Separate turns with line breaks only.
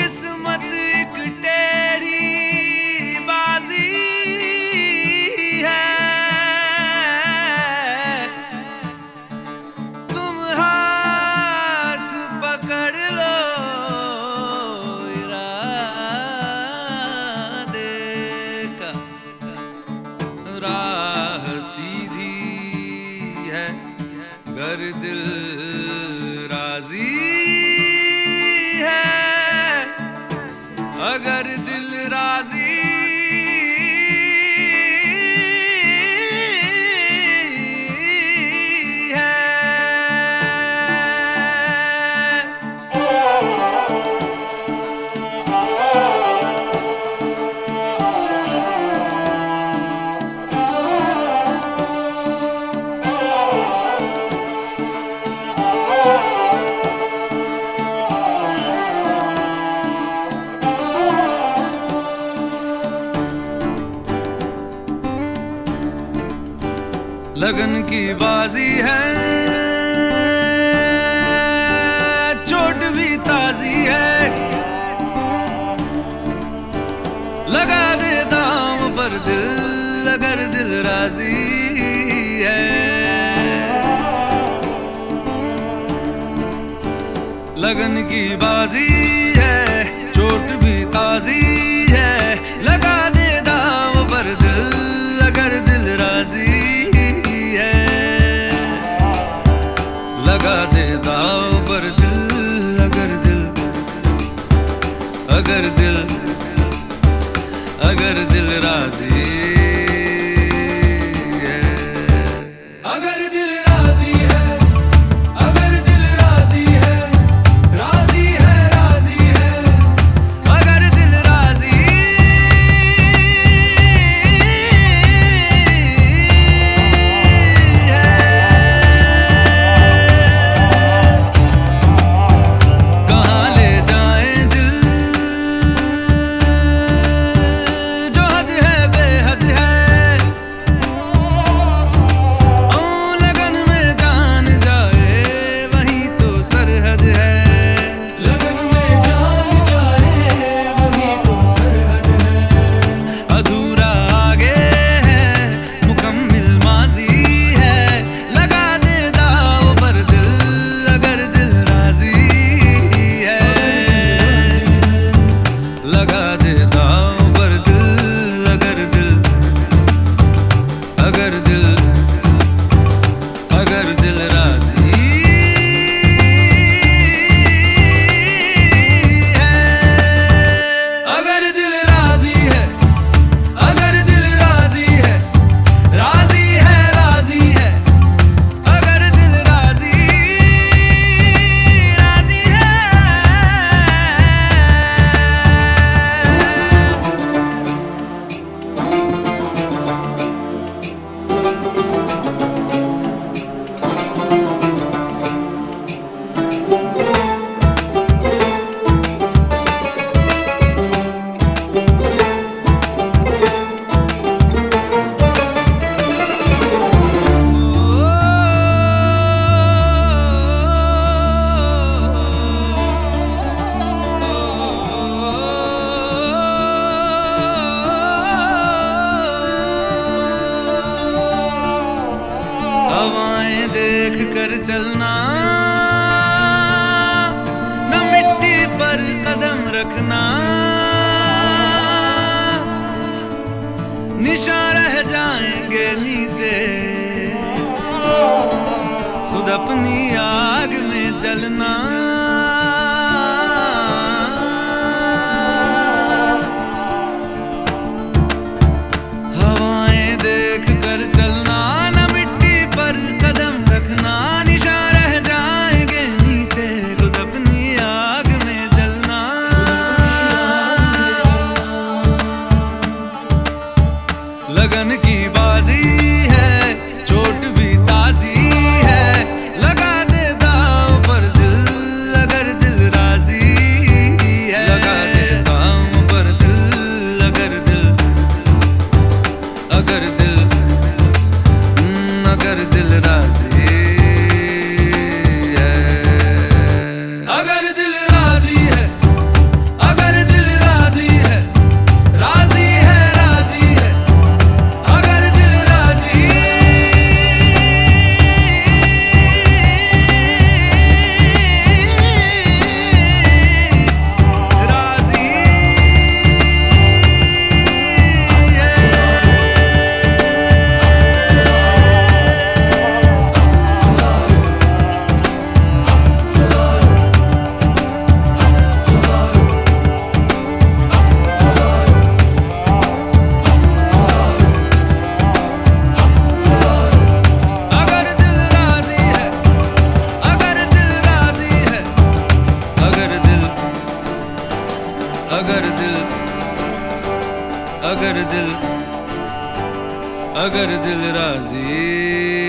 किस्मत एक टेढ़ी बाजी है, तुम हाथ पकड़ लो इरादे का, राह सीधी है गर दिल राजी है, अगर दिल राजी है। लगन की बाजी है, चोट भी ताजी है, लगा दे दाम पर दिल अगर दिल राजी है। लगन की बाजी है, चोट भी ताजी है, लगा दे दाम पर दिल अगर दिल राजी, लगा दे दाव पर दिल अगर दिल अगर दिल अगर दिल राजी है। अगर दिल राजी है, अगर दिल राजी है, राजी है राजी है, अगर दिल राजी देख कर चलना, न मिट्टी पर कदम रखना, निशान रह जाएंगे नीचे, खुद अपनी आग में जलना। हवाएं देख कर चलना, न मिट्टी पर कदम रखना, निशान रह जाएंगे नीचे, खुद अपनी आग में जलना। लगन की बाजी है, चोट भी ताजी है, लगा दे दाव अगर दिल अगर दिल अगर दिल राजी